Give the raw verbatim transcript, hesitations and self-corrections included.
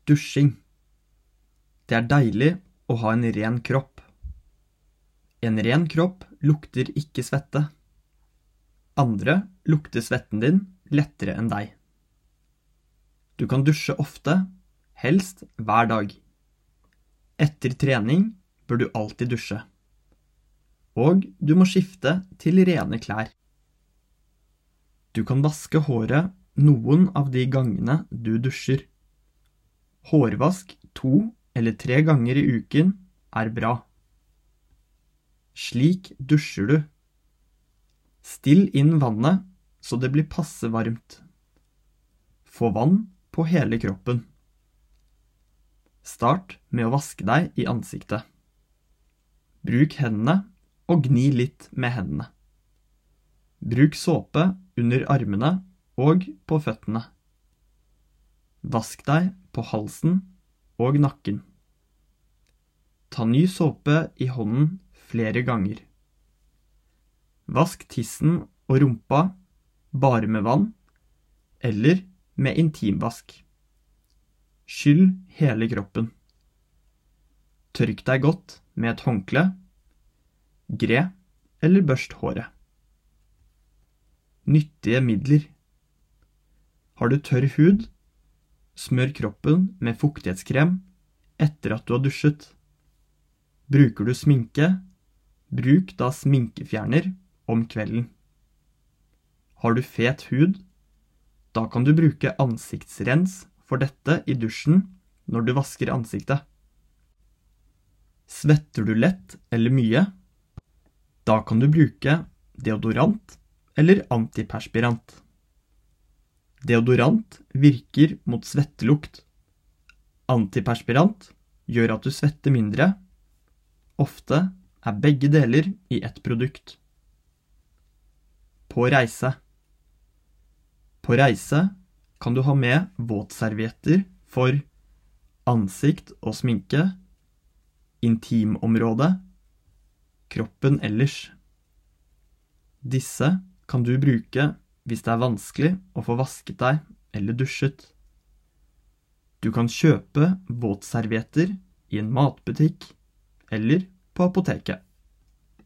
Dusjing. Det er deilig å ha en ren kropp. En ren kropp lukter ikke svette. Andre lukter svetten din lettere enn deg. Du kan dusje ofte, helst hver dag. Etter trening bør du alltid dusje. Og du må skifte til rene klær. Du kan vaske håret noen av de gangene du dusjer. Hårvask to eller tre ganger i uken er bra. Slik dusjer du. Still inn vannet så det blir passe varmt. Få vann på hele kroppen. Start med å vaske deg i ansiktet. Bruk hendene og gni litt med hendene. Bruk såpe under armene og på føttene. Vask deg på halsen og nakken. Ta ny såpe i hånden flere ganger. Vask tissen og rumpa bare med vann, eller med intimvask. Skyll hele kroppen. Tørk deg godt med et håndkle, gre eller børst håret. Nyttige midler. Har du tørr hud, smør kroppen med fuktighetskrem etter at du har dusjet. Bruker du sminke, bruk da sminkefjerner om kvelden. Har du fet hud, da kan du bruke ansiktsrens for dette i dusjen når du vasker ansiktet. Svetter du lett eller mye, da kan du bruke deodorant eller antiperspirant. Deodorant virker mot svettelukt. Antiperspirant gjør at du svetter mindre. Ofte er begge deler i ett produkt. På reise. På reise kan du ha med våtservietter for ansikt og sminke, intimområde, kroppen ellers. Disse kan du bruke hvis det er vanskelig å få vasket deg eller dusjet. Du kan kjøpe våtservietter i en matbutikk eller på apoteket.